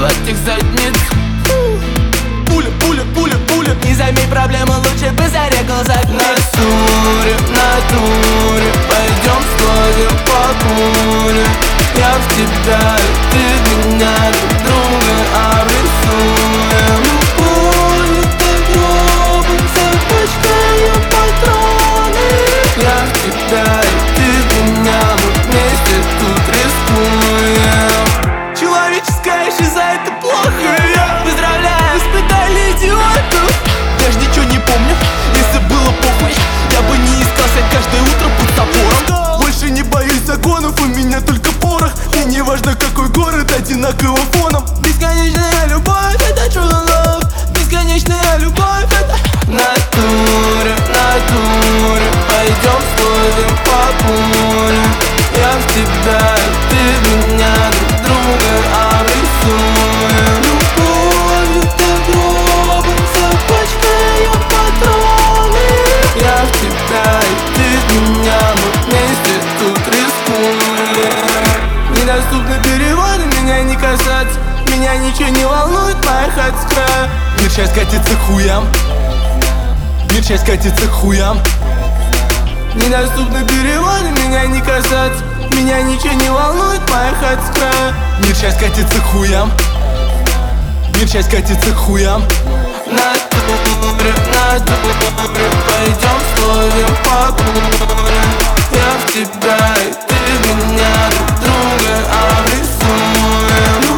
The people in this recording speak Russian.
сладких задниц. Пуля, пуля, пуля, пуля. Не замей проблемы, лучше бы зарекал за натуре, пойдем сходим покурим. Я в тебя, ты в меня, друг друга обрисуем. Любовь — это гробы, запачкаем патроны. Я в тебя, ты в меня, мы вместе тут рискуем. Человеческая жизнь, это плохо. Поздравляю, испытали идиотов. Даже ничего не помню, если было похуй, я бы не искал себя каждое утро под забором. Больше не боюсь законов, у меня только порох. И не важно какой город, одинаково фоном. Бесконечная любовь — это true love. Бесконечная любовь — это натуре, пойдем сходим покурим. Я в тебя, ты в меня, друг друга обрисуем. Любовь — это гробы, запачкаем патроны. Я в тебя, ты в меня, мы вместе тут рискуем. Недоступны переводы, меня не касаться. Меня ничего не волнует, моя хата с края. Мир сейчас катится к хуям. Мир сейчас катится к хуям. Недоступны переводы, меня не касаться. Меня ничего не волнует, моя хата с края. Мир сейчас катится к хуям. Мир сейчас катится к хуям. Натуре, пойдем сходим покурим. Я в тебя, и ты в меня, друг друга обрисуем.